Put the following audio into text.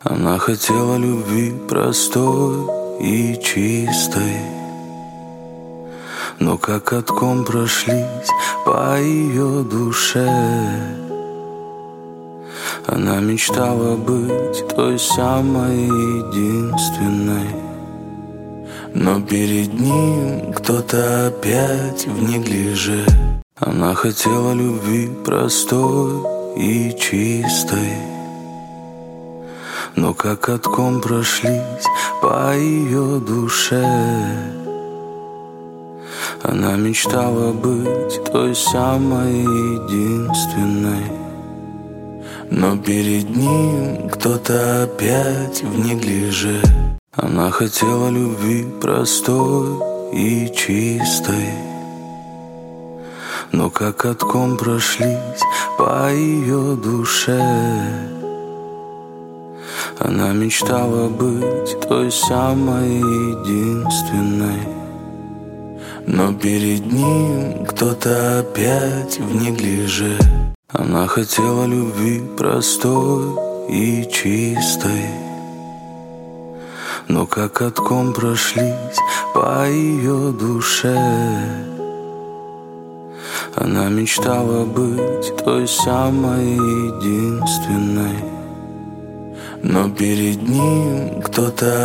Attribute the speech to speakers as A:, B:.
A: Она хотела любви простой и чистой, но как катком прошлись по ее душе. Она мечтала быть той самой единственной, но перед ним кто-то опять в неглиже. Она хотела любви простой и чистой, но как катком прошлись по ее душе. Она мечтала быть той самой единственной, но перед ним кто-то опять в неглиже. Она хотела любви простой и чистой, но как катком прошлись по ее душе. Она мечтала быть той самой единственной, но перед ним кто-то опять в неглиже. Она хотела любви простой и чистой, но как катком прошлись по ее душе. Она мечтала быть той самой единственной, но перед ним кто-то